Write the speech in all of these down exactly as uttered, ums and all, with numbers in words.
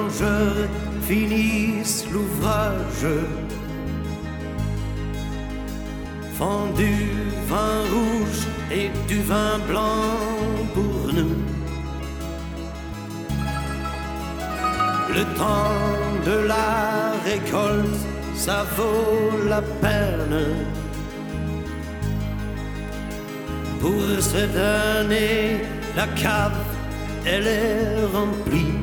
vengeurs finissent l'ouvrage, font du vin rouge et du vin blanc pour nous. Le temps de la récolte, ça vaut la peine. Pour cette année, la cave, elle est remplie.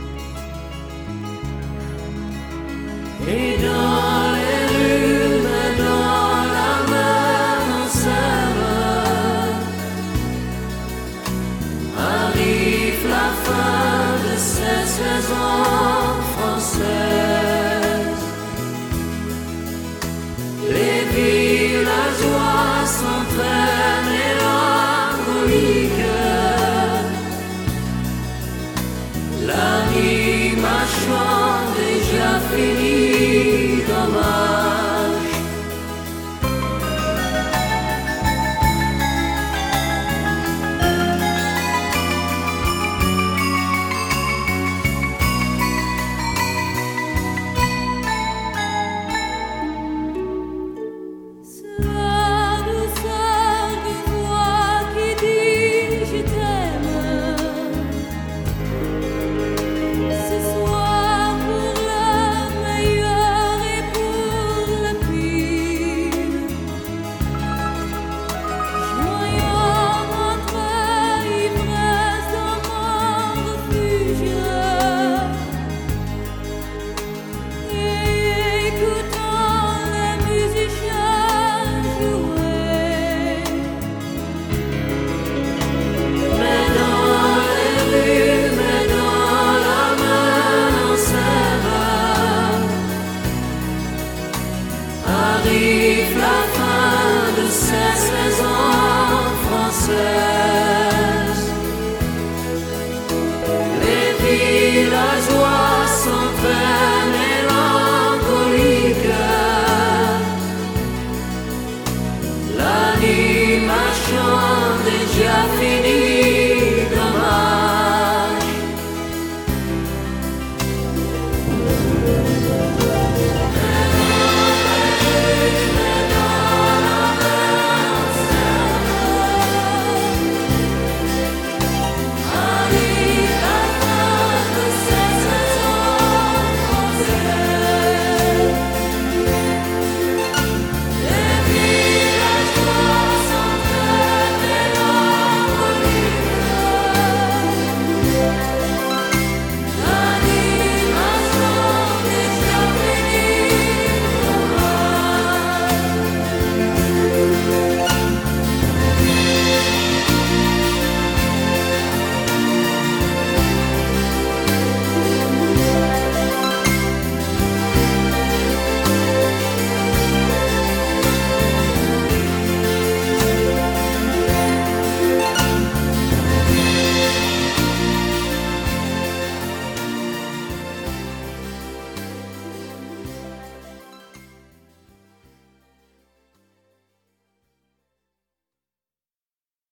Et dans les rues, mais dans la même enceinte, arrive la fin de cette saison française. Les villageois s'entraînent et l'alcoolique, l'animation déjà finie.